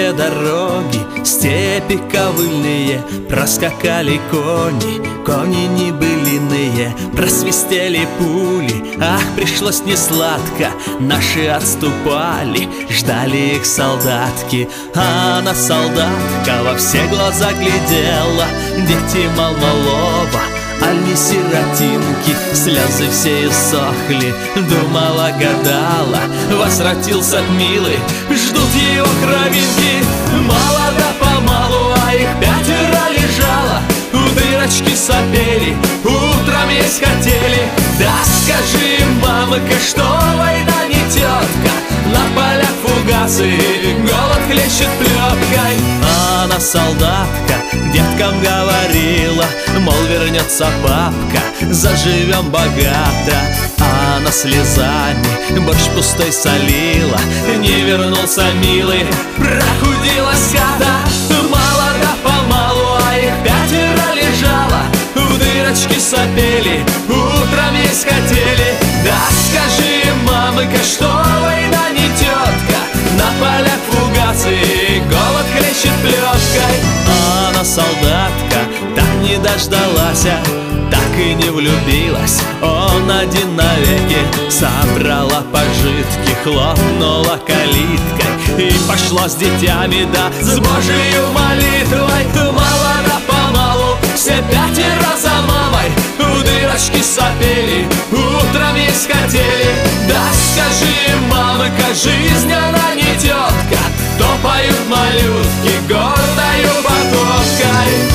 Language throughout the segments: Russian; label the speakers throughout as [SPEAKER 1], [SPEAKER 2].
[SPEAKER 1] Пыльные дороги, степи ковыльные, проскакали кони, кони небылиные, просвистели пули. Ах, пришлось несладко, наши отступали, ждали их солдатки. А она, солдатка, во все глаза глядела, дети мал-малого, аль не сиротинки, слезы все иссохли, думала, гадала, возвратился милый, ждут его кровинки. Мало да помалу, а их 5 лежало, у дырочки сопели, утром есть хотели. Да скажи им, мамыка, что война не тетка, на полях фугасы, голод хлещет плеткой. А она, солдатка, деткам говорила, мол, вернется папка, заживем богато. А она слезами борщ пустой солила, не вернулся милый, прохудилась хата. Мало да помалу, а их 5 лежало, в дырочки сопели, утром есть хотели. Да скажи им, мамыка, что война не тетка, на полях фугасы, голод хлещет плеткой. А она, солдатка, так не дождалась, так и не влюбилась. Он один навеки, собрала пожитки, хлопнула калиткой и пошла с детьми, да с Божией молитвой. Мало да помалу, все 5 за мамой, у дырочки сопели, утром есть хотели. Да скажи, мамыка, жизнь она не тетка, то поют малютки гордою походкой.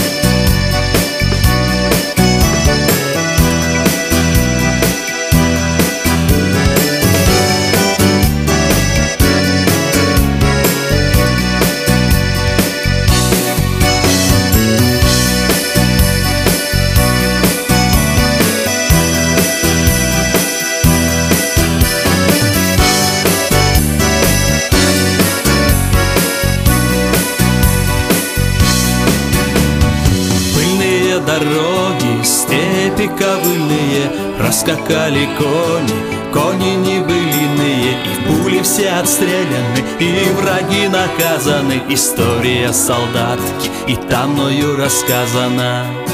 [SPEAKER 1] Дороги, степи ковыльные, проскакали кони, кони небылиные, и пули все отстреляны, и враги наказаны. История солдатки и там мною рассказана.